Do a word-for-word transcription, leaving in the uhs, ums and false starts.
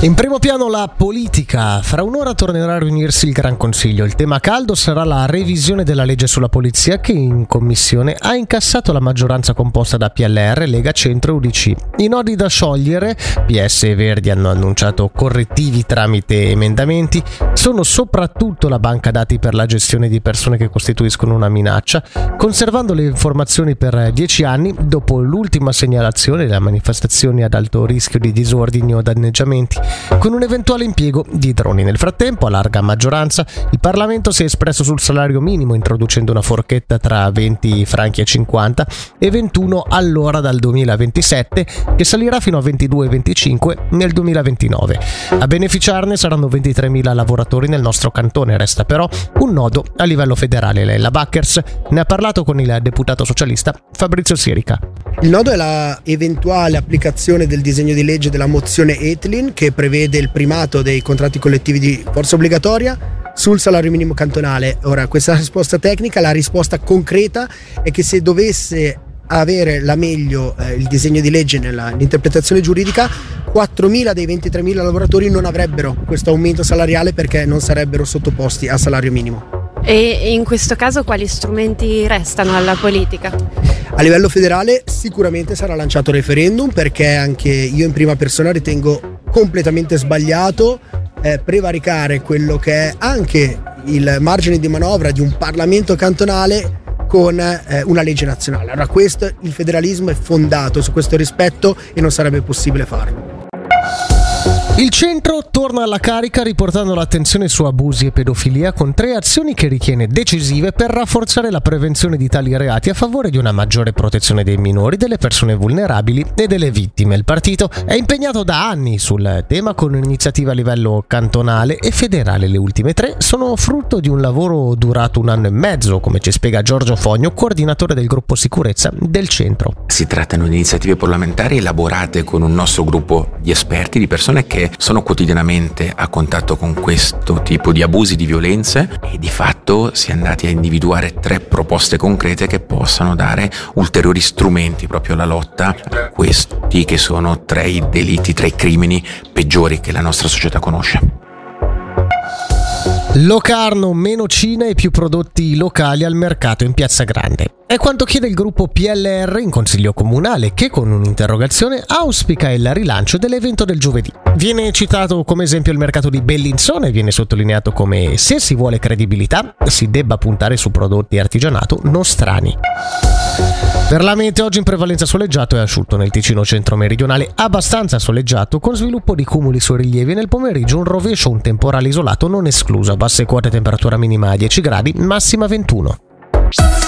In primo piano la politica. Fra un'ora tornerà a riunirsi il Gran Consiglio. Il tema caldo sarà la revisione della legge sulla polizia, che in commissione ha incassato la maggioranza composta da P L R, Lega, Centro e U D C. I nodi da sciogliere, P S e Verdi hanno annunciato correttivi tramite emendamenti, sono soprattutto la banca dati per la gestione di persone che costituiscono una minaccia, conservando le informazioni per dieci anni dopo l'ultima segnalazione delle manifestazioni ad alto rischio di disordini o danneggiamenti, con un eventuale impiego di droni. Nel frattempo, a larga maggioranza, il Parlamento si è espresso sul salario minimo, introducendo una forchetta tra venti franchi e cinquanta e ventuno all'ora dal duemilaventisette, che salirà fino a ventidue e venticinque nel duemilaventinove. A beneficiarne saranno ventitremila lavoratori nel nostro cantone. Resta però un nodo a livello federale. Lella Backers ne ha parlato con il deputato socialista Fabrizio Sierica. Il nodo è la eventuale applicazione del disegno di legge della mozione Etlin, che prevede il primato dei contratti collettivi di forza obbligatoria sul salario minimo cantonale. Ora, questa è la risposta tecnica. La risposta concreta è che se dovesse avere la meglio eh, il disegno di legge nell'interpretazione giuridica, quattromila dei ventitremila lavoratori non avrebbero questo aumento salariale perché non sarebbero sottoposti a salario minimo. E in questo caso quali strumenti restano alla politica? A livello federale sicuramente sarà lanciato il referendum, perché anche io in prima persona ritengo completamente sbagliato eh, prevaricare quello che è anche il margine di manovra di un Parlamento cantonale con eh, una legge nazionale. Allora, questo, il federalismo è fondato su questo rispetto e non sarebbe possibile farlo. Il centro torna alla carica riportando l'attenzione su abusi e pedofilia, con tre azioni che ritiene decisive per rafforzare la prevenzione di tali reati a favore di una maggiore protezione dei minori, delle persone vulnerabili e delle vittime. Il partito è impegnato da anni sul tema con iniziative a livello cantonale e federale. Le ultime tre sono frutto di un lavoro durato un anno e mezzo, come ci spiega Giorgio Fogno, coordinatore del gruppo sicurezza del centro. Si trattano di iniziative parlamentari elaborate con un nostro gruppo di esperti, di persone che sono quotidianamente a contatto con questo tipo di abusi, di violenze, e di fatto si è andati a individuare tre proposte concrete che possano dare ulteriori strumenti proprio alla lotta a questi che sono tra i delitti, tra i crimini peggiori che la nostra società conosce. Locarno, meno Cina e più prodotti locali al mercato in Piazza Grande. È quanto chiede il gruppo P L R in Consiglio Comunale, che con un'interrogazione auspica il rilancio dell'evento del giovedì. Viene citato come esempio il mercato di Bellinzona e viene sottolineato come, se si vuole credibilità, si debba puntare su prodotti artigianato nostrani. Per la meteo, oggi in prevalenza soleggiato e asciutto nel Ticino centro-meridionale, abbastanza soleggiato con sviluppo di cumuli su rilievi. Nel pomeriggio un rovescio, un temporale isolato non escluso. Basse quote, temperatura minima a dieci gradi, massima ventuno.